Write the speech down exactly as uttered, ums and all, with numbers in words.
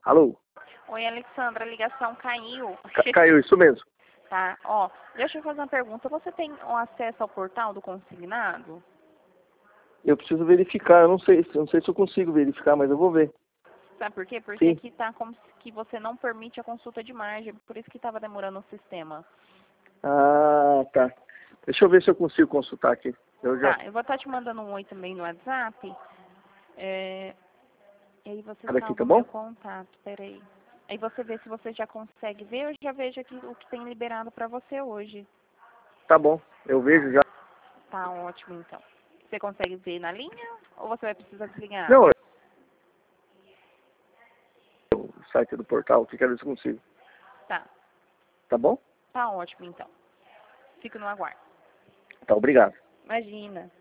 Alô? Oi, Alexandra, a ligação caiu. Ca caiu, isso mesmo. Tá, ó, deixa eu fazer uma pergunta. Você tem o acesso ao portal do consignado? Eu preciso verificar, eu não sei, eu não sei se eu consigo verificar, mas eu vou ver. Sabe por quê? Porque Sim. aqui tá como se que você não permite a consulta de margem, por isso que estava demorando o sistema. Ah, tá. Deixa eu ver se eu consigo consultar aqui. Eu já... Tá, eu vou estar te mandando um oi também no WhatsApp. É... E aí você Olha aqui, salva tá o bom? meu contato, peraí. Aí você vê se você já consegue ver, eu já vejo aqui o que tem liberado para você hoje. Tá bom, eu vejo já. Tá ótimo, então. Você consegue ver na linha ou você vai precisar desligar? Não, é o site do portal, que quero ver se eu consigo. Tá, Tá bom? tá ótimo, então. Fico no aguardo. Tá, obrigado. Imagina.